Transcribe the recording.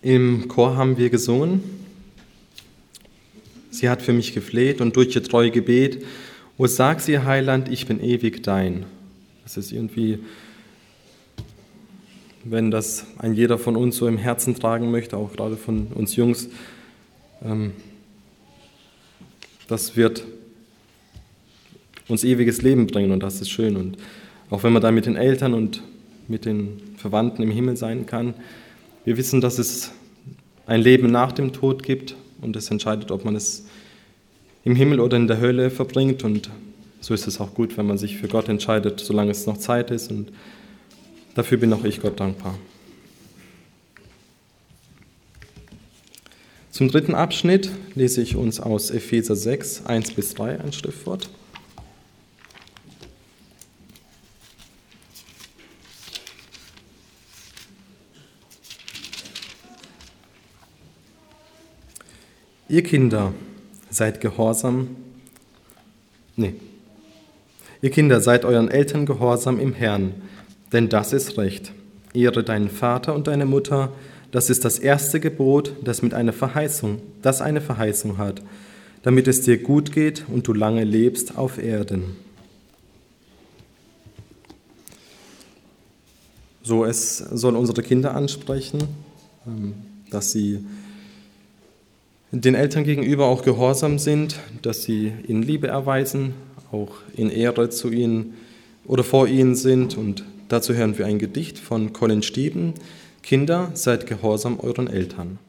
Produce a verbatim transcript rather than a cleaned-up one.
Im Chor haben wir gesungen. Sie hat für mich gefleht und durch ihr treu Gebet, o sag sie, Heiland, ich bin ewig dein. Das ist irgendwie, wenn das ein jeder von uns so im Herzen tragen möchte, auch gerade von uns Jungs, ähm, das wird uns ewiges Leben bringen und das ist schön. Und auch wenn man da mit den Eltern und mit den Verwandten im Himmel sein kann, wir wissen, dass es ein Leben nach dem Tod gibt und es entscheidet, ob man es im Himmel oder in der Hölle verbringt. Und so ist es auch gut, wenn man sich für Gott entscheidet, solange es noch Zeit ist. Und dafür bin auch ich Gott dankbar. Zum dritten Abschnitt lese ich uns aus Epheser sechs, eins bis drei ein Schriftwort. Ihr Kinder, seid gehorsam, nee, ihr Kinder, seid euren Eltern gehorsam im Herrn, denn das ist Recht. Ehre deinen Vater und deine Mutter, das ist das erste Gebot, das mit einer Verheißung, das eine Verheißung hat, damit es dir gut geht und du lange lebst auf Erden. So, es soll unsere Kinder ansprechen, dass sie den Eltern gegenüber auch gehorsam sind, dass sie ihnen Liebe erweisen, auch in Ehre zu ihnen oder vor ihnen sind. Und dazu hören wir ein Gedicht von Colin Stieben. Kinder, seid gehorsam euren Eltern.